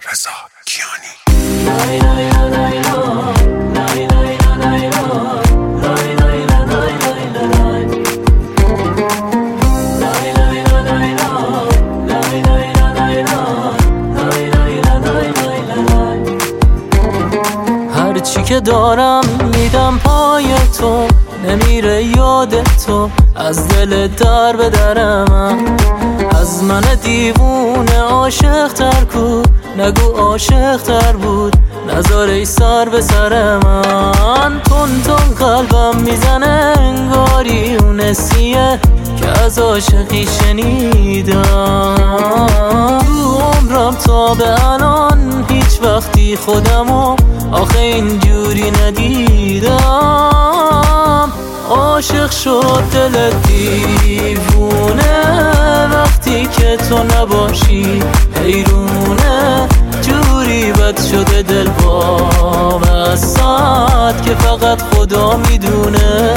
رضا کیانی. هرچی که دارم میدم پای تو، نمیره یاد تو از دل در به درم. از من دیوونه عاشق تر کو، نگو عاشق تر بود، نذار ای سر به سر من. تون تون قلبم میزنه انگاری اون اسیه که از عاشقی شنیدم. تو عمرم تا به الان هیچ وقتی خودمو آخه اینجوری ندیدم. عاشق شد دل دیوونه وقتی که تو نباشی، حیرونه جوری بد شده دل با وسط که فقط خدا میدونه.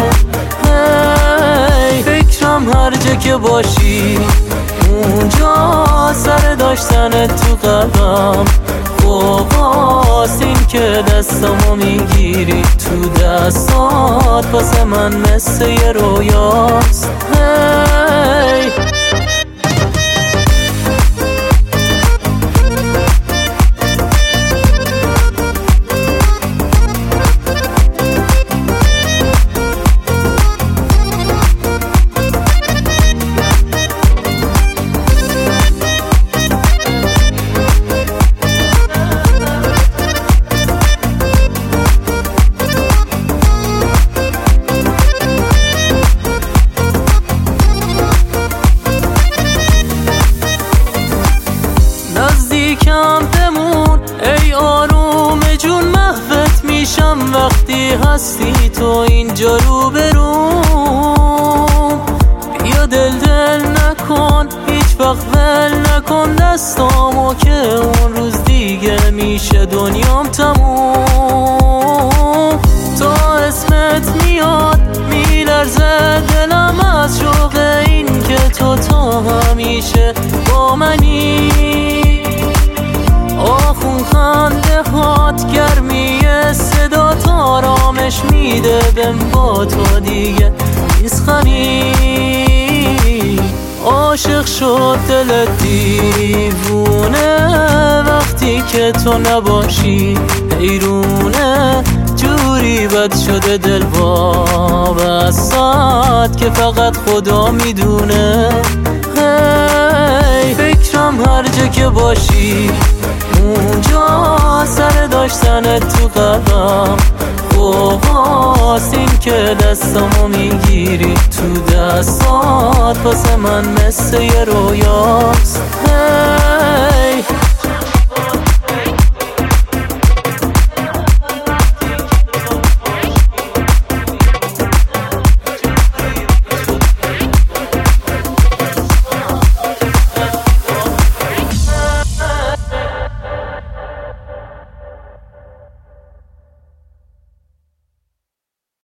فکرم هر جا که باشی اونجا سر داشتن تو قلبم. خوباست این که دستمو میگیری تو دستات، واسه من مثل یه رویاست. نزدیکم بمون ای آروم جون، محوت میشم وقتی هستی تو اینجا رو بروم. بیا دل نکن هیچ وقت ول نکن دستامو که اون روز دیگه میشه دنیام تموم. تا اسمت میاد میلرزه دلم از شوق این که تو تا همیشه با منی. آخون خنده هات گرمی صدا آرامش میده بهم با تو دیگه نیسخنی. عاشق شد دل دیوونه وقتی که تو نباشی، حیرونه جوری بد شده دل با وسط که فقط خدا میدونه. فکرم هر جا که باشی اونجا سر داشتن تو قلبم. خوباست این که دستمو میگیری تو دستات، واسه من مثل یه رویاست.